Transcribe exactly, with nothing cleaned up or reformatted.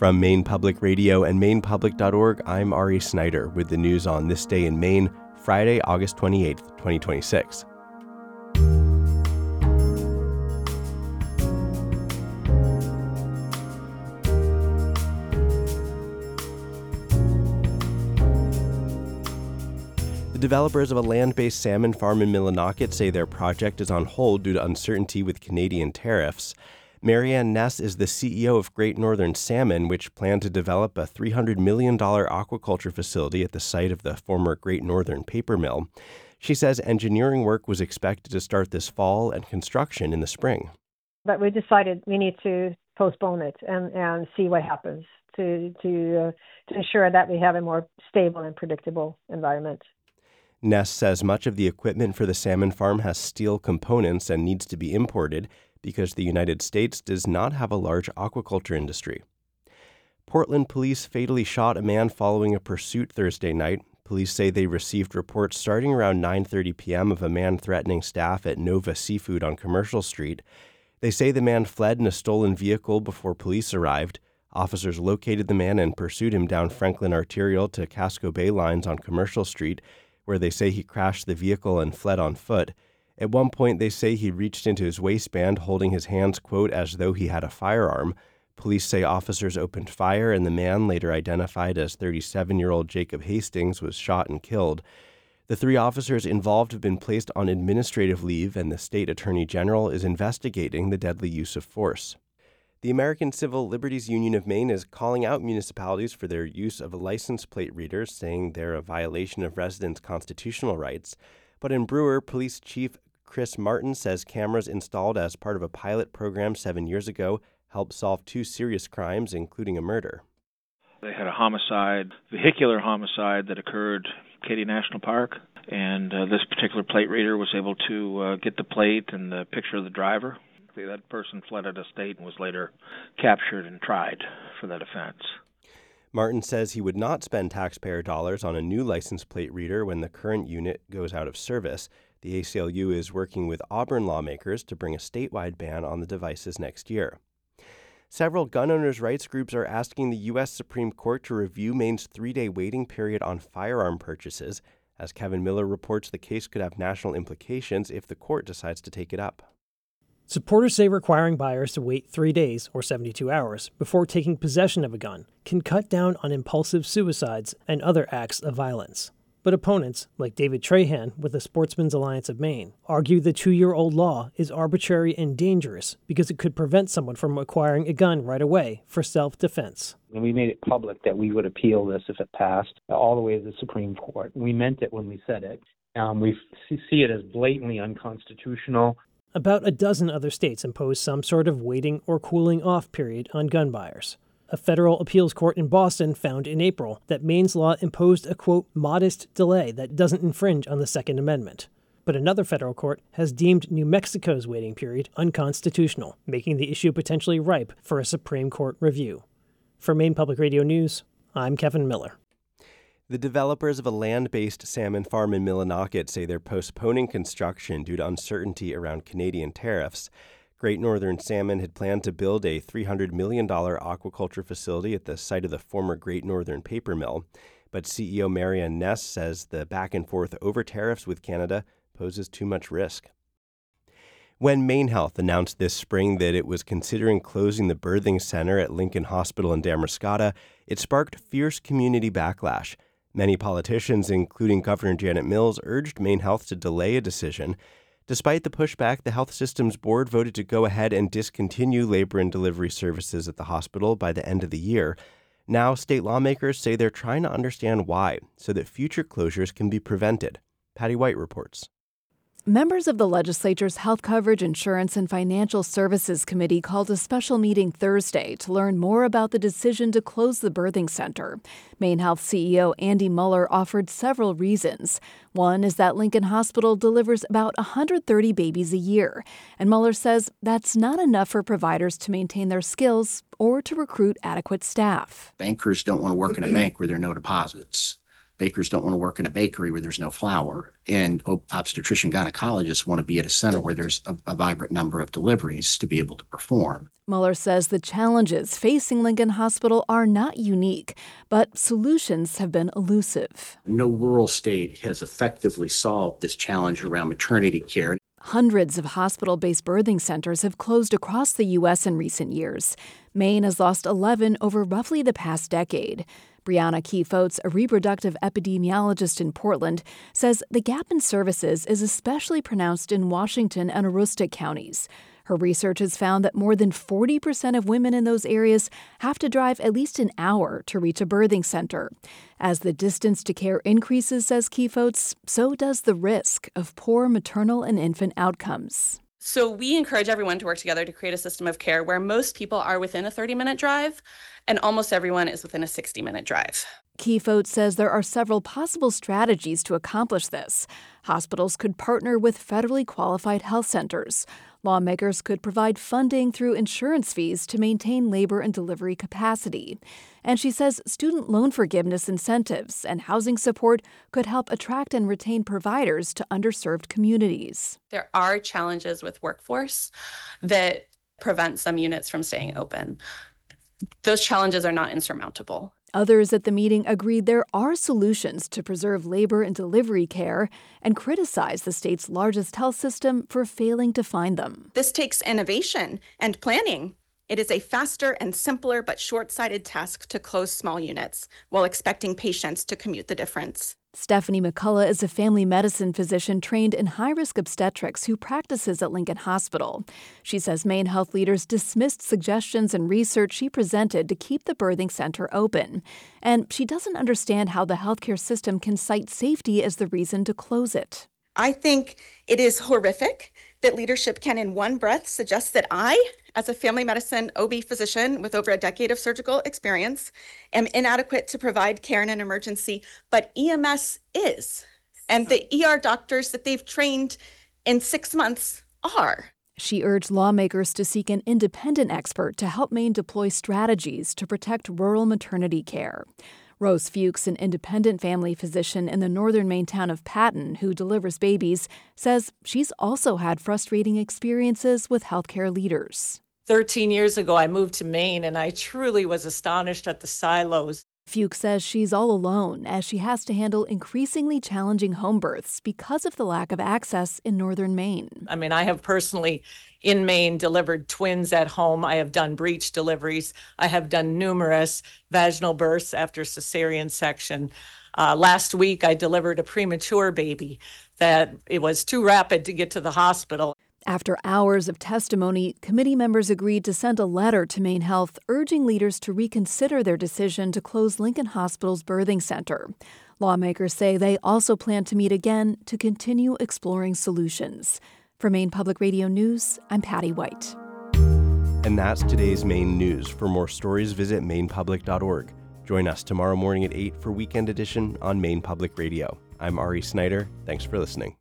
From Maine Public Radio and maine public dot org, I'm Ari Snyder with the news on this day in Maine, Friday, August twenty-eighth, twenty twenty-six. The developers of a land-based salmon farm in Millinocket say their project is on hold due to uncertainty with Canadian tariffs. Marianne Ness is the C E O of Great Northern Salmon, which planned to develop a three hundred million dollars aquaculture facility at the site of the former Great Northern paper mill. She says engineering work was expected to start this fall and construction in the spring. But we decided we need to postpone it and, and see what happens to, to, uh, to ensure that we have a more stable and predictable environment. Ness says much of the equipment for the salmon farm has steel components and needs to be imported because the United States does not have a large aquaculture industry. Portland police fatally shot a man following a pursuit Thursday night. Police say they received reports starting around nine thirty p.m. of a man threatening staff at Nova Seafood on Commercial Street. They say the man fled in a stolen vehicle before police arrived. Officers located the man and pursued him down Franklin Arterial to Casco Bay lines on Commercial Street, where they say he crashed the vehicle and fled on foot. At one point, they say he reached into his waistband, holding his hands, quote, as though he had a firearm. Police say officers opened fire, and the man, later identified as thirty-seven-year-old Jacob Hastings, was shot and killed. The three officers involved have been placed on administrative leave, and the state attorney general is investigating the deadly use of force. The American Civil Liberties Union of Maine is calling out municipalities for their use of license plate readers, saying they're a violation of residents' constitutional rights. But in Brewer, Police Chief Chris Martin says cameras installed as part of a pilot program seven years ago helped solve two serious crimes, including a murder. They had a homicide, vehicular homicide that occurred in Katy National Park, and uh, this particular plate reader was able to uh, get the plate and the picture of the driver. That person fled out of state and was later captured and tried for that offense. Martin says he would not spend taxpayer dollars on a new license plate reader when the current unit goes out of service. The A C L U is working with Auburn lawmakers to bring a statewide ban on the devices next year. Several gun owners' rights groups are asking the U S Supreme Court to review Maine's three-day waiting period on firearm purchases. As Kevin Miller reports, the case could have national implications if the court decides to take it up. Supporters say requiring buyers to wait three days or seventy-two hours before taking possession of a gun can cut down on impulsive suicides and other acts of violence. But opponents, like David Trahan with the Sportsmen's Alliance of Maine, argue the two-year-old law is arbitrary and dangerous because it could prevent someone from acquiring a gun right away for self-defense. And we made it public that we would appeal this if it passed all the way to the Supreme Court. We meant it when we said it. Um, we see it as blatantly unconstitutional. About a dozen other states impose some sort of waiting or cooling off period on gun buyers. A federal appeals court in Boston found in April that Maine's law imposed a, quote, modest delay that doesn't infringe on the Second Amendment. But another federal court has deemed New Mexico's waiting period unconstitutional, making the issue potentially ripe for a Supreme Court review. For Maine Public Radio News, I'm Kevin Miller. The developers of a land-based salmon farm in Millinocket say they're postponing construction due to uncertainty around Canadian tariffs. Great Northern Salmon had planned to build a three hundred million dollars aquaculture facility at the site of the former Great Northern paper mill. But C E O Marianne Ness says the back and forth over tariffs with Canada poses too much risk. When Maine Health announced this spring that it was considering closing the birthing center at Lincoln Hospital in Damariscotta, it sparked fierce community backlash. Many politicians, including Governor Janet Mills, urged Maine Health to delay a decision. Despite the pushback, the Health Systems Board voted to go ahead and discontinue labor and delivery services at the hospital by the end of the year. Now, state lawmakers say they're trying to understand why, so that future closures can be prevented. Patty White reports. Members of the legislature's Health Coverage, Insurance, and Financial Services Committee called a special meeting Thursday to learn more about the decision to close the birthing center. Maine Health C E O Andy Muller offered several reasons. One is that Lincoln Hospital delivers about one hundred thirty babies a year, and Muller says that's not enough for providers to maintain their skills or to recruit adequate staff. Bankers don't want to work in a bank where there are no deposits. Bakers don't want to work in a bakery where there's no flour. And obstetrician gynecologists want to be at a center where there's a, a vibrant number of deliveries to be able to perform. Mueller says the challenges facing Lincoln Hospital are not unique, but solutions have been elusive. No rural state has effectively solved this challenge around maternity care. Hundreds of hospital-based birthing centers have closed across the U S in recent years. Maine has lost eleven over roughly the past decade. Brianna Kiefotes, a reproductive epidemiologist in Portland, says the gap in services is especially pronounced in Washington and Aroostook counties. Her research has found that more than forty percent of women in those areas have to drive at least an hour to reach a birthing center. As the distance to care increases, says Kiefotes, so does the risk of poor maternal and infant outcomes. So we encourage everyone to work together to create a system of care where most people are within a thirty-minute drive and almost everyone is within a sixty-minute drive. Kiefotes says there are several possible strategies to accomplish this. Hospitals could partner with federally qualified health centers. Lawmakers could provide funding through insurance fees to maintain labor and delivery capacity. And she says student loan forgiveness incentives and housing support could help attract and retain providers to underserved communities. There are challenges with workforce that prevent some units from staying open. Those challenges are not insurmountable. Others at the meeting agreed there are solutions to preserve labor and delivery care and criticized the state's largest health system for failing to find them. This takes innovation and planning. It is a faster and simpler but short-sighted task to close small units while expecting patients to commute the difference. Stephanie McCullough is a family medicine physician trained in high-risk obstetrics who practices at Lincoln Hospital. She says Maine health leaders dismissed suggestions and research she presented to keep the birthing center open. And she doesn't understand how the healthcare system can cite safety as the reason to close it. I think it is horrific that leadership can in one breath suggest that I, as a family medicine O B physician with over a decade of surgical experience, am inadequate to provide care in an emergency, but E M S is. And the E R doctors that they've trained in six months are. She urged lawmakers to seek an independent expert to help Maine deploy strategies to protect rural maternity care. Rose Fuchs, an independent family physician in the northern Maine town of Patton who delivers babies, says she's also had frustrating experiences with healthcare leaders. thirteen years ago, I moved to Maine, and I truly was astonished at the silos. Fuchs says she's all alone as she has to handle increasingly challenging home births because of the lack of access in northern Maine. I mean, I have personally, in Maine, delivered twins at home. I have done breech deliveries. I have done numerous vaginal births after cesarean section. Uh, last week, I delivered a premature baby that it was too rapid to get to the hospital. After hours of testimony, committee members agreed to send a letter to Maine Health urging leaders to reconsider their decision to close Lincoln Hospital's birthing center. Lawmakers say they also plan to meet again to continue exploring solutions. For Maine Public Radio News, I'm Patty White. And that's today's Maine News. For more stories, visit maine public dot org. Join us tomorrow morning at eight for Weekend Edition on Maine Public Radio. I'm Ari Snyder. Thanks for listening.